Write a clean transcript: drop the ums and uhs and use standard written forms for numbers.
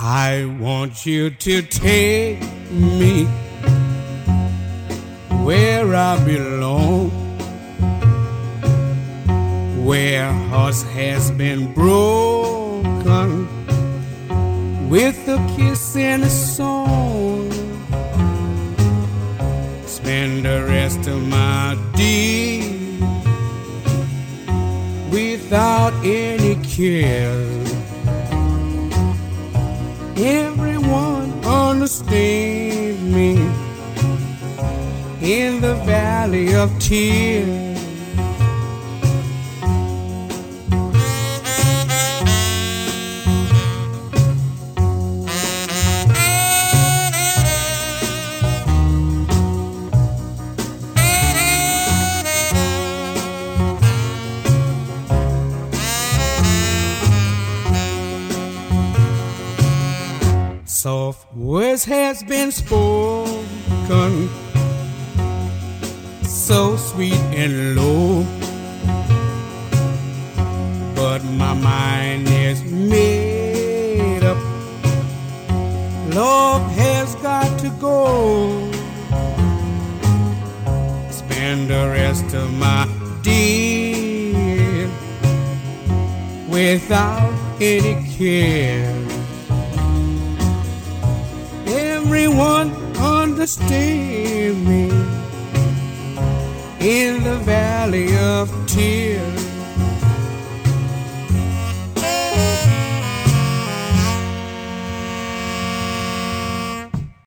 I want you to take me where I belong, where hearts has been broken with a kiss and a song. Spend the rest of my days without any care. Everyone understands me in the valley of tears. Soft words has been spoken, so sweet and low, but my mind is made up. Love has got to go. Spend the rest of my days without any care. Everyone understand me in the valley of tears.